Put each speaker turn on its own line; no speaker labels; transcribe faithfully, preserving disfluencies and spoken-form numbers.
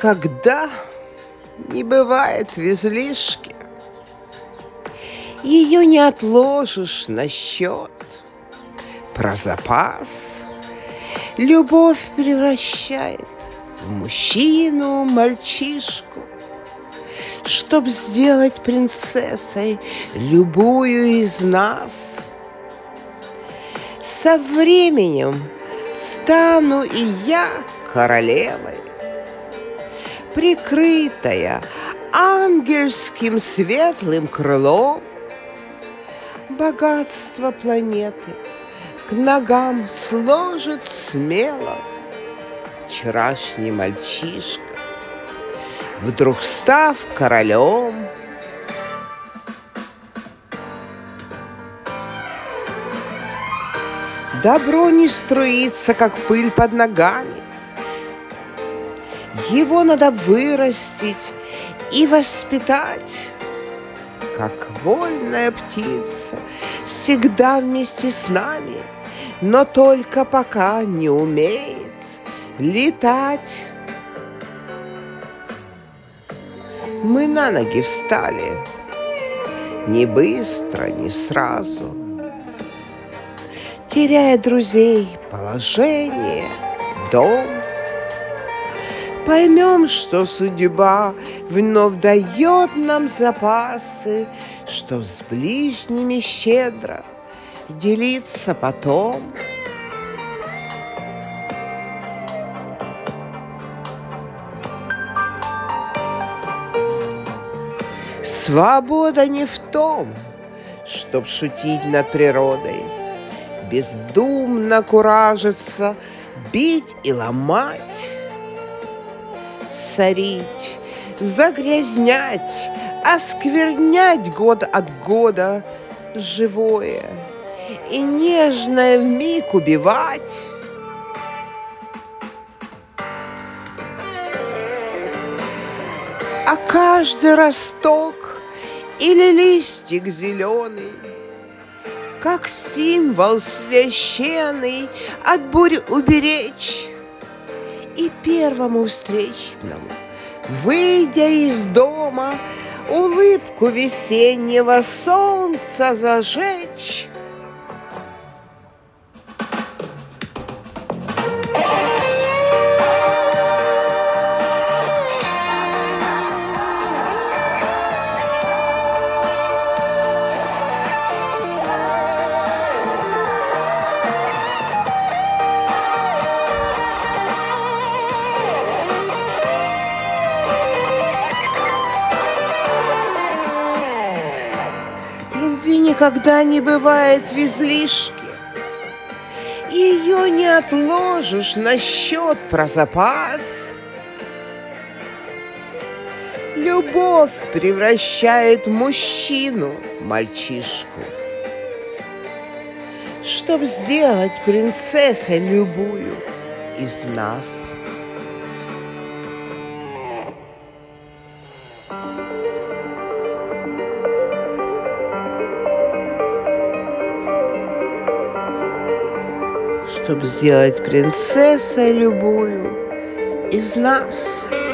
никогда не бывает в излишке. Ее не отложишь на счет. Про запас любовь превращает в мужчину мальчишку. Чтоб сделать принцессой любую из нас, со временем стану и я королевой, прикрытая ангельским светлым крылом. Богатство планеты к ногам сложит смело вчерашний мальчишка, вдруг став королем. Добро не струится, как пыль под ногами. Его надо вырастить и воспитать, как вольная птица, всегда вместе с нами, но только пока не умеет летать. Мы на ноги встали, не быстро, не сразу, теряя друзей, положение, дом. Поймем, что судьба вновь дает нам запасы, что с ближними щедро делиться потом. Свобода не в том, чтоб шутить над природой, бездумно куражиться, бить и ломать, сорить, загрязнять, осквернять год от года живое и нежное вмиг убивать. А каждый росток или листик зеленый, как символ священный, от бурь уберечь и первому встречному, выйдя из дома, улыбку весеннего солнца зажечь. Любви никогда не бывает в излишке. Ее не отложишь на счет про запас. Любовь превращает мужчину мальчишку. Чтоб сделать принцессой любую из нас. Чтоб сделать принцессой любую из нас.